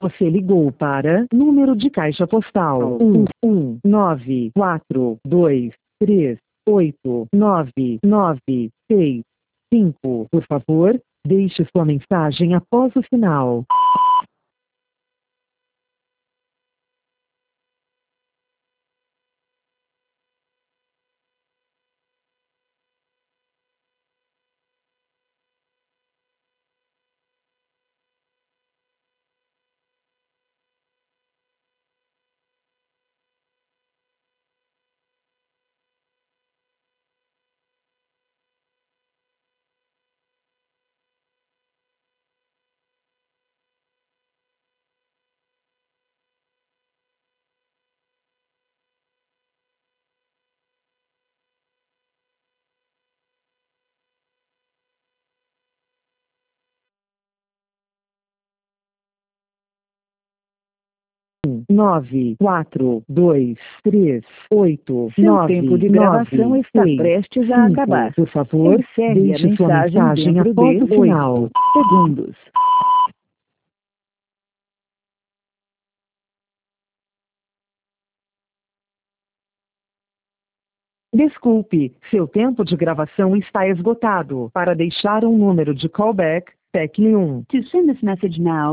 Você ligou para número de caixa postal 11942389965. Por favor, deixe sua mensagem após o sinal. Nove, quatro, dois, três, oito, Seu nove, tempo de gravação está prestes a acabar. Por favor, Encerre a deixe sua mensagem dentro após de o sinal. 8 segundos. Desculpe, seu tempo de gravação está esgotado. Para deixar um número de callback, tecle 1. To send this message now,